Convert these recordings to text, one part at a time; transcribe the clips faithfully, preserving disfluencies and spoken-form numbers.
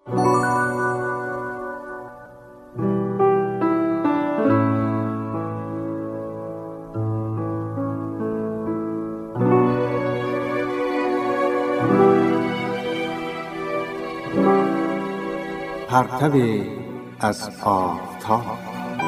پرتو از آفتاب.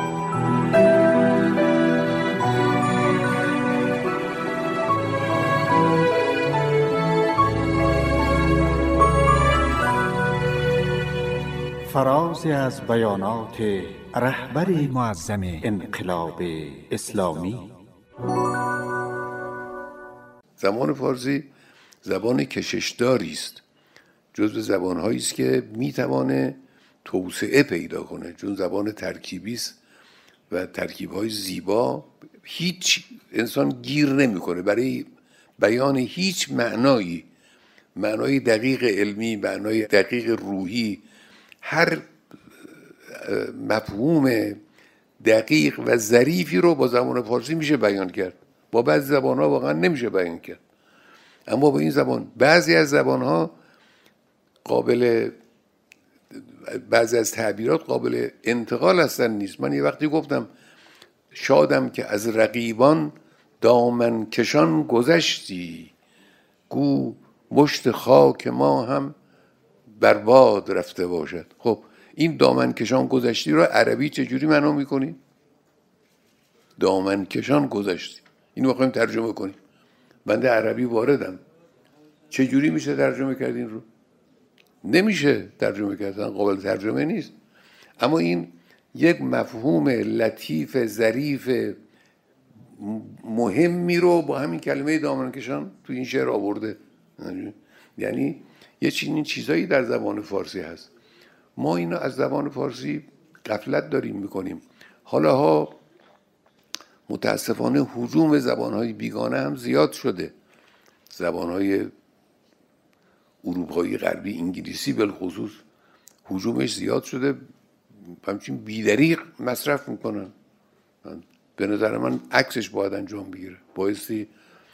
فرازی از بیانات رهبر معظم انقلاب اسلامی. زبان فارسی زبان کششداری است، جزو زبان‌هایی است که می‌توانه توسعه پیدا کنه، چون زبان ترکیبی است و ترکیب‌های زیبا. هیچ انسان گیر نمی‌کنه برای بیان هیچ معنایی، معنای دقیق علمی، معنای دقیق روحی، هر مفهوم دقیق و ظریفی رو با زبان فارسی میشه بیان کرد. با بعضی زبان‌ها واقعا نمیشه بیان کرد، اما با این زبان بعضی از زبان‌ها قابل بعضی از تعبیرات قابل انتقال هستن نیست. من یه وقتی گفتم شادم که از رقیبان دامن کشان گذشتی، گو مشت خاک ما هم برباد رفته باشد. خب این دامن کشان گذشتی رو عربی چجوری معنا میکنی؟ دامن کشان گذشتی، اینو بخوایم ترجمه کنیم، بنده عربی واردم، چجوری میشه ترجمه کرد این رو؟ نمیشه ترجمه کردن، قابل ترجمه نیست. اما این یک مفهوم لطیف ظریف مهمی رو با همین کلمه دامن کشان تو این شعر آورده. یعنی یه چنین چیزایی در زبان فارسی هست. ما اینا از زبان فارسی غفلت داریم میکنیم. حالا ها متاسفانه هجوم زبانهای بیگانه هم زیاد شده. زبانهای اروپایی غربی، انگلیسی بالخصوص، هجومش زیاد شده، همچین بیدریق مصرف میکنن. به نظر من عکسش باید انجام بگیره. بایستی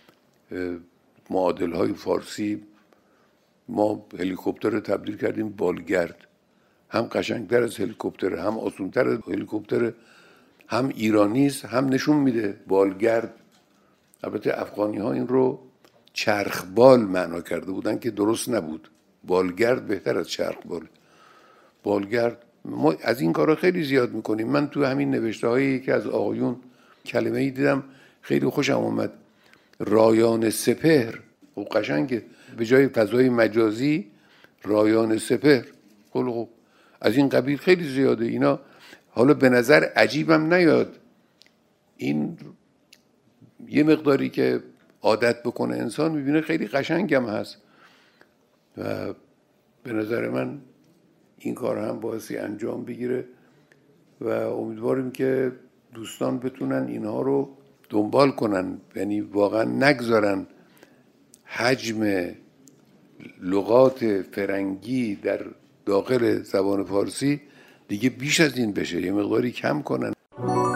معادل های فارسی، ما هلیکوپتر رو تبدیل کردیم بالگرد، هم قشنگتر از هلیکوپتر، هم آسونتر از هلیکوپتر، هم ایرانیست، هم نشون میده بالگرد. البته افغانی ها این رو چرخبال معنا کرده بودن که درست نبود. بالگرد بهتر از چرخبال. بالگرد ما از این کارا خیلی زیاد میکنیم. من تو همین نوشته هایی که از آقایون کلمه ای دیدم خیلی خوشم اومد، رایان سپهر. و قشنگه، به جای فضای مجازی رایان سپهر. خب از این قبیل خیلی زیاده اینا. حالا به نظر عجیبم نیاد، این یه مقداری که عادت بکنه انسان میبینه خیلی قشنگم هست و به نظر من این کار هم بایستی انجام بگیره و امیدواریم که دوستان بتونن اینها رو دنبال کنن، یعنی واقعا نگذارن حجم لغات فرنگی در داخل زبان فارسی دیگه بیش از این بشه، یه مقداری کم کنن.